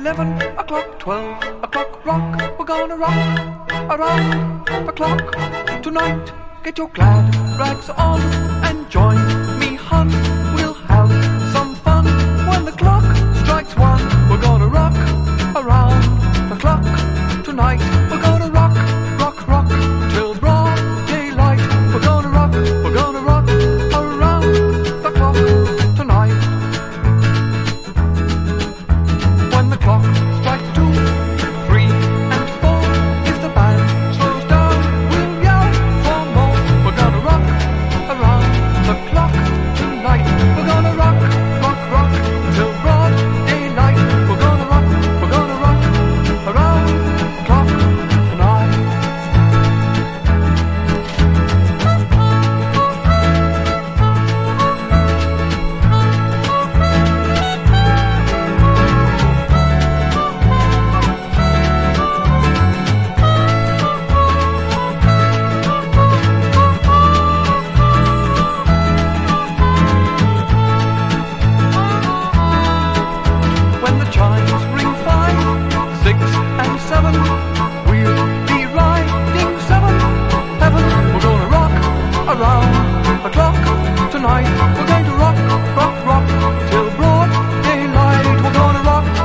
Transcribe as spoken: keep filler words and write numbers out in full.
eleven o'clock, twelve o'clock, rock. We're gonna rock around the clock tonight. Get your glad rags on and join me, hun. We'll have some fun when the clock strikes one. We're gonna rock around the clock tonight. We're gonna rock, rock, rock till broad daylight. We're gonna rock, we're gonna rock around the clock tonight. When the clock strikes two, three and four, if the band slows down, we'll yell for more. We're gonna rock around the clock tonight. We're gonna rock, rock, rock till broad daylight. We're gonna rock, we're gonna rock around the clock tonight. When the chimes ring five, six and seven,